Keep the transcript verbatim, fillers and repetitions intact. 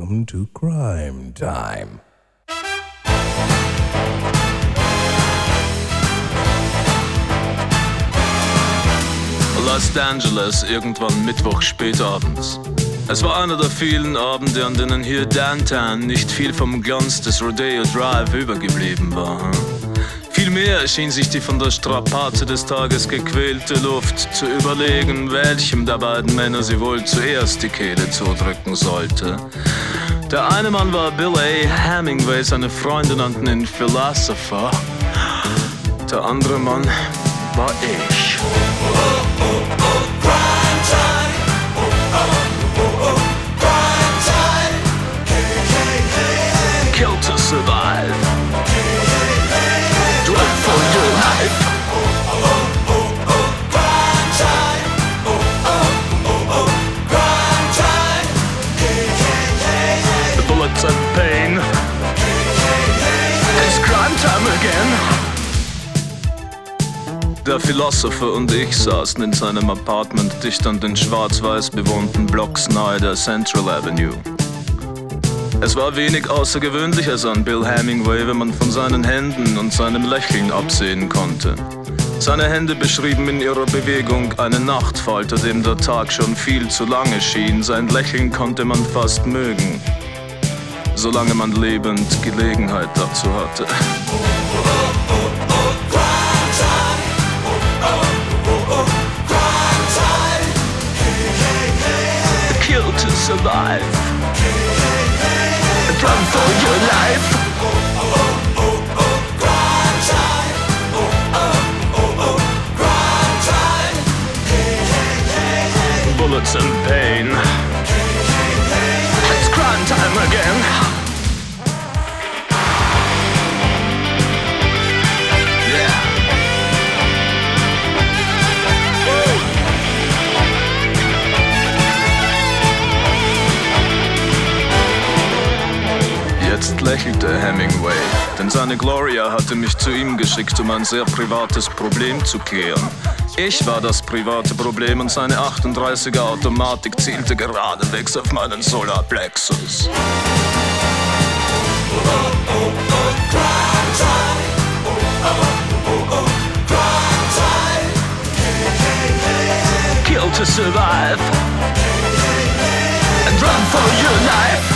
Welcome to Crime Time. Los Angeles, irgendwann Mittwoch spätabends. Es war einer der vielen Abende, an denen hier Downtown nicht viel vom Glanz des Rodeo Drive übergeblieben war. Vielmehr schien sich die von der Strapaze des Tages gequälte Luft zu überlegen, welchem der beiden Männer sie wohl zuerst die Kehle zudrücken sollte. Der eine Mann war Bill A. Hemingway, seine Freunde nannten ihn Philosopher. Der andere Mann war ich. Kill to survive. Drive for your life. The bullets and pain. It's crime time again. Der Philosopher und ich saßen in seinem Apartment dicht an den schwarz-weiß bewohnten Blocks nahe der Central Avenue. Es war wenig Außergewöhnliches an Bill Hemingway, wenn man von seinen Händen und seinem Lächeln absehen konnte. Seine Hände beschrieben in ihrer Bewegung einen Nachtfalter, dem der Tag schon viel zu lange schien. Sein Lächeln konnte man fast mögen, solange man lebend Gelegenheit dazu hatte. Kill to survive. Run for your life. Bullets and pain. It's crime time again. Yeah. Jetzt lächelte Hemingway, denn seine Gloria hatte mich zu ihm geschickt, um ein sehr privates Problem zu klären. Ich war das private Problem und seine achtunddreißiger Automatik zielte geradewegs auf meinen Solarplexus. Kill to survive and run for your life.